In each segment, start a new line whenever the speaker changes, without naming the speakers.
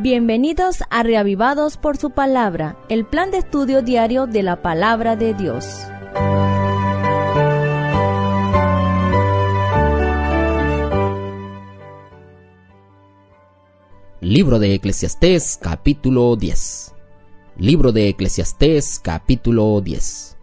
Bienvenidos a Reavivados por su Palabra, el plan de estudio diario de la Palabra de Dios.
Libro de Eclesiastés, capítulo 10. Libro de Eclesiastés, capítulo 10.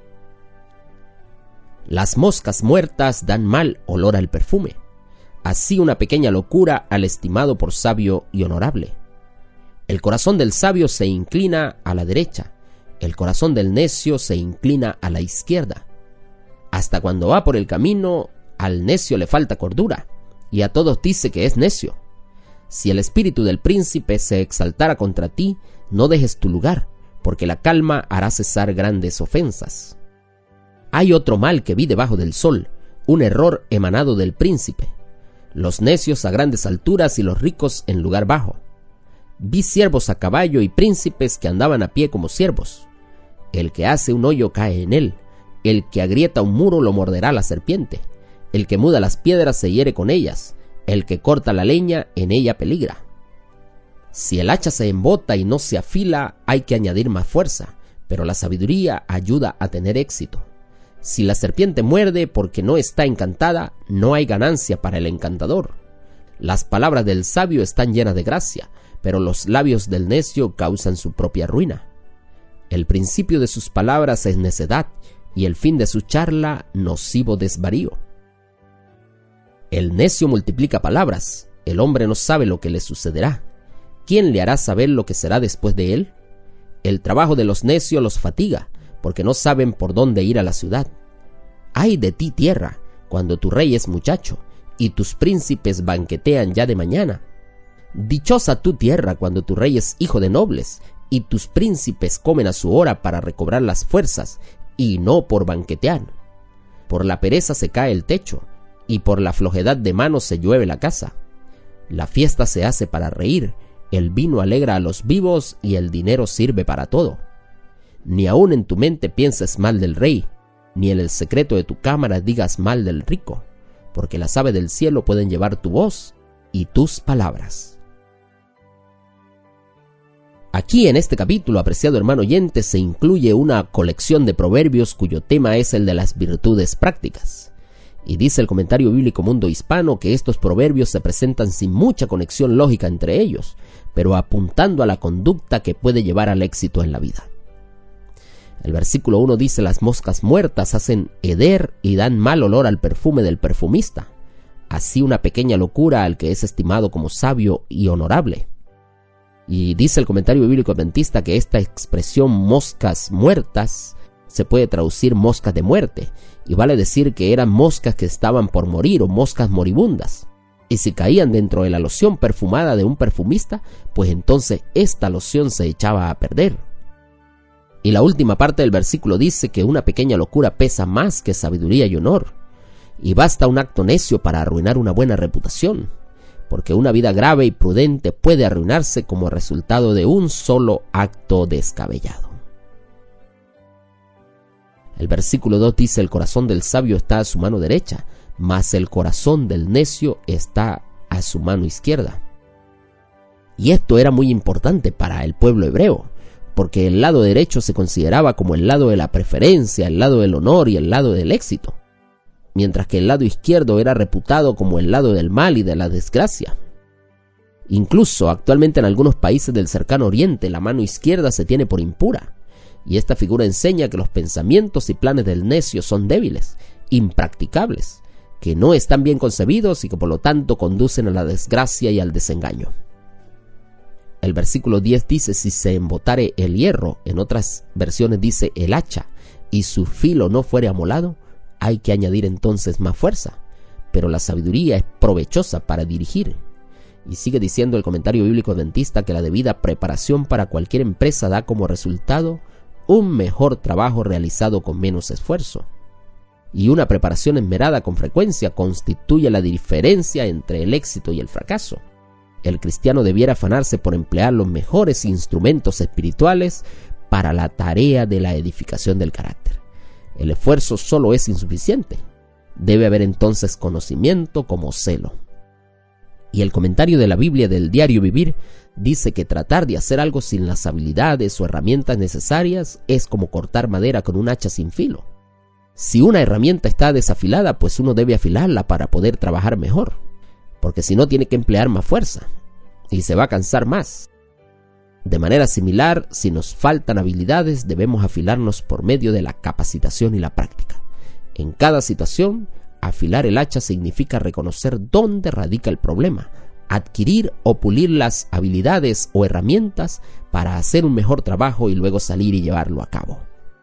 Las moscas muertas dan mal olor al perfume, así una pequeña locura al estimado por sabio y honorable. El corazón del sabio se inclina a la derecha, el corazón del necio se inclina a la izquierda. Hasta cuando va por el camino, al necio le falta cordura, y a todos dice que es necio. Si el espíritu del príncipe se exaltara contra ti, no dejes tu lugar, porque la calma hará cesar grandes ofensas. Hay otro mal que vi debajo del sol, un error emanado del príncipe. Los necios a grandes alturas y los ricos en lugar bajo. Vi siervos a caballo y príncipes que andaban a pie como siervos. El que hace un hoyo cae en él, el que agrieta un muro lo morderá la serpiente, el que muda las piedras se hiere con ellas, el que corta la leña en ella peligra. Si el hacha se embota y no se afila, hay que añadir más fuerza, pero la sabiduría ayuda a tener éxito. Si la serpiente muerde porque no está encantada, no hay ganancia para el encantador. Las palabras del sabio están llenas de gracia, pero los labios del necio causan su propia ruina. El principio de sus palabras es necedad, y el fin de su charla nocivo desvarío. El necio multiplica palabras, el hombre no sabe lo que le sucederá. ¿Quién le hará saber lo que será después de él? El trabajo de los necios los fatiga, porque no saben por dónde ir a la ciudad. Ay de ti, tierra, cuando tu rey es muchacho, y tus príncipes banquetean ya de mañana. Dichosa tu tierra cuando tu rey es hijo de nobles, y tus príncipes comen a su hora para recobrar las fuerzas, y no por banquetear. Por la pereza se cae el techo, y por la flojedad de manos se llueve la casa. La fiesta se hace para reír, el vino alegra a los vivos, y el dinero sirve para todo. Ni aun en tu mente pienses mal del rey, ni en el secreto de tu cámara digas mal del rico, porque las aves del cielo pueden llevar tu voz y tus palabras. Aquí en este capítulo, apreciado hermano oyente, se incluye una colección de proverbios cuyo tema es el de las virtudes prácticas. Y dice el comentario bíblico Mundo Hispano que estos proverbios se presentan sin mucha conexión lógica entre ellos, pero apuntando a la conducta que puede llevar al éxito en la vida. El versículo 1 dice: las moscas muertas hacen heder y dan mal olor al perfume del perfumista, así una pequeña locura al que es estimado como sabio y honorable. Y dice el comentario bíblico adventista que esta expresión moscas muertas se puede traducir moscas de muerte, y vale decir que eran moscas que estaban por morir o moscas moribundas. Y si caían dentro de la loción perfumada de un perfumista, pues entonces esta loción se echaba a perder. Y la última parte del versículo dice que una pequeña locura pesa más que sabiduría y honor, y basta un acto necio para arruinar una buena reputación, porque una vida grave y prudente puede arruinarse como resultado de un solo acto descabellado. El versículo 2 dice: el corazón del sabio está a su mano derecha, mas el corazón del necio está a su mano izquierda. Y esto era muy importante para el pueblo hebreo, porque el lado derecho se consideraba como el lado de la preferencia, el lado del honor y el lado del éxito, mientras que el lado izquierdo era reputado como el lado del mal y de la desgracia. Incluso actualmente en algunos países del cercano oriente la mano izquierda se tiene por impura, y esta figura enseña que los pensamientos y planes del necio son débiles, impracticables, que no están bien concebidos y que por lo tanto conducen a la desgracia y al desengaño. El versículo 10 dice: si se embotare el hierro, en otras versiones dice el hacha, y su filo no fuere amolado, hay que añadir entonces más fuerza, pero la sabiduría es provechosa para dirigir. Y sigue diciendo el comentario bíblico adventista que la debida preparación para cualquier empresa da como resultado un mejor trabajo realizado con menos esfuerzo. Y una preparación esmerada con frecuencia constituye la diferencia entre el éxito y el fracaso. El cristiano debiera afanarse por emplear los mejores instrumentos espirituales para la tarea de la edificación del carácter. El esfuerzo solo es insuficiente. Debe haber entonces conocimiento como celo. Y el comentario de la Biblia del Diario Vivir dice que tratar de hacer algo sin las habilidades o herramientas necesarias es como cortar madera con un hacha sin filo. Si una herramienta está desafilada, pues uno debe afilarla para poder trabajar mejor, porque si no tiene que emplear más fuerza y se va a cansar más. De manera similar, si nos faltan habilidades, debemos afilarnos por medio de la capacitación y la práctica. En cada situación, afilar el hacha significa reconocer dónde radica el problema, adquirir o pulir las habilidades o herramientas para hacer un mejor trabajo y luego salir y llevarlo a cabo.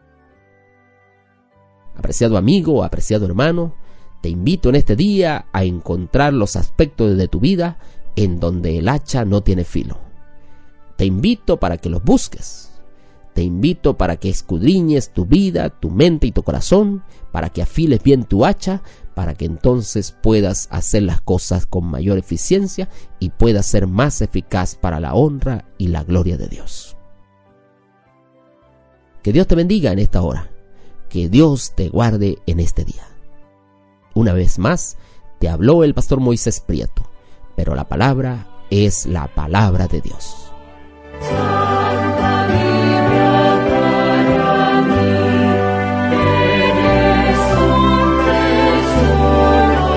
Apreciado amigo o apreciado hermano, te invito en este día a encontrar los aspectos de tu vida en donde el hacha no tiene filo. Te invito para que los busques. Te invito para que escudriñes tu vida, tu mente y tu corazón, para que afiles bien tu hacha, para que entonces puedas hacer las cosas con mayor eficiencia y puedas ser más eficaz para la honra y la gloria de Dios. Que Dios te bendiga en esta hora. Que Dios te guarde en este día. Una vez más, te habló el pastor Moisés Prieto, pero la palabra es la palabra de Dios.
Santa Biblia para mí, eres un tesoro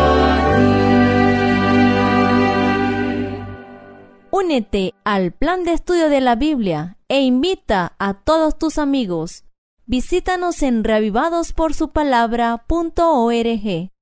a ti.
Únete al plan de estudio de la Biblia e invita a todos tus amigos. Visítanos en reavivadosporsupalabra.org.